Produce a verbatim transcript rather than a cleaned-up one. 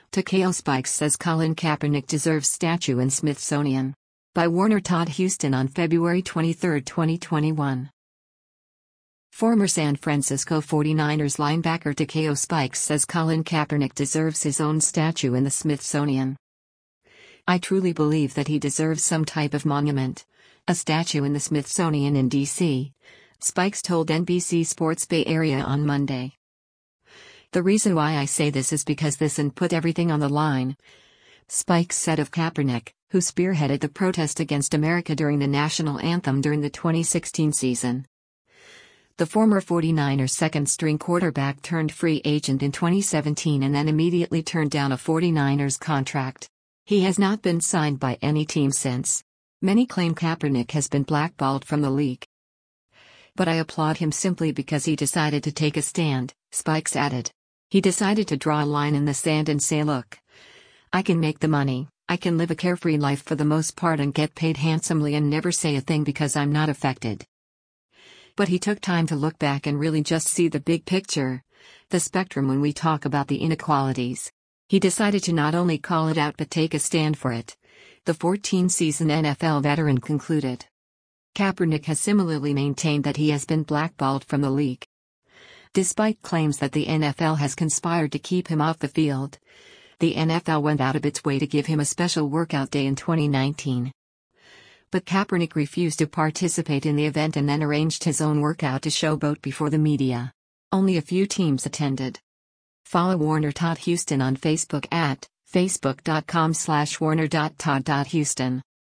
Takeo Spikes says Colin Kaepernick deserves statue in Smithsonian. By Warner Todd Houston on February twenty-third, twenty twenty-one. Former San Francisco forty-niners linebacker Takeo Spikes says Colin Kaepernick deserves his own statue in the Smithsonian. I truly believe that he deserves some type of monument, a statue in the Smithsonian in D C, Spikes told N B C Sports Bay Area on Monday. The reason why I say this is because this and put everything on the line, Spikes said of Kaepernick, who spearheaded the protest against America during the national anthem during the twenty sixteen season. The former forty-niners second-string quarterback turned free agent in twenty seventeen and then immediately turned down a forty-niners contract. He has not been signed by any team since. Many claim Kaepernick has been blackballed from the league. But I applaud him simply because he decided to take a stand, Spikes added. He decided to draw a line in the sand and say, look, I can make the money, I can live a carefree life for the most part and get paid handsomely and never say a thing because I'm not affected. But he took time to look back and really just see the big picture, the spectrum when we talk about the inequalities. He decided to not only call it out but take a stand for it, the fourteen-season N F L veteran concluded. Kaepernick has similarly maintained that he has been blackballed from the league. Despite claims that the N F L has conspired to keep him off the field, the N F L went out of its way to give him a special workout day in twenty nineteen. But Kaepernick refused to participate in the event and then arranged his own workout to showboat before the media. Only a few teams attended. Follow Warner Todd Houston on Facebook at facebook dot com slash warner dot todd dot houston.